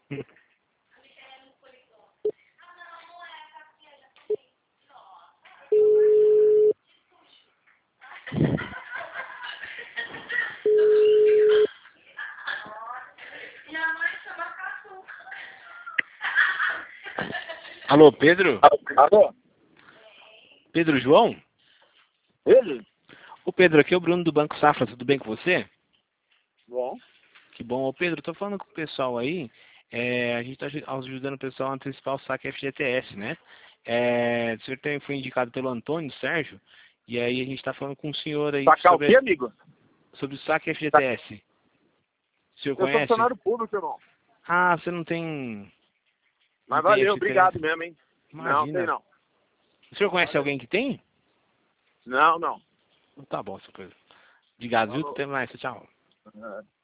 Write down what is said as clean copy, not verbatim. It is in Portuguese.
Alô, Pedro? Alô? Pedro João? Ele? Ô Pedro, aqui é o Bruno do Banco Safra, tudo bem com você? Bom. Que bom. Ô Pedro, tô falando com o pessoal aí, a gente tá ajudando o pessoal a antecipar o saque FGTS, né? O senhor foi indicado pelo Antônio Sérgio, e aí a gente tá falando com o senhor aí Sacar o quê, amigo? sobre o saque FGTS. O senhor Eu sou conhece? funcionário público, irmão. Ah, você não tem... Mas não tem valeu, FGTS? obrigado mesmo, hein? Não, Imagina. tem não. O senhor conhece alguém que tem? Não, não. Tá bom, seu Pedro. Obrigado, viu? Falou. Até mais, tchau. É.